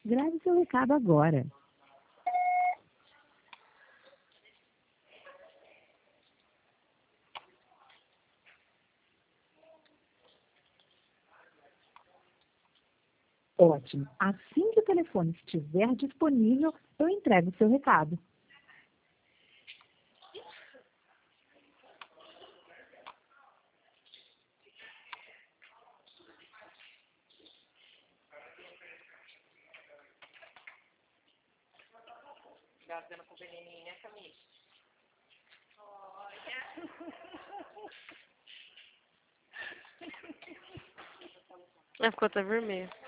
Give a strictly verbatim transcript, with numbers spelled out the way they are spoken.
Grave seu recado agora. Ótimo. Assim que o telefone estiver disponível, eu entrego o seu recado. Gastando com veneninho, né, Camille? Olha. Ela ficou até vermelha.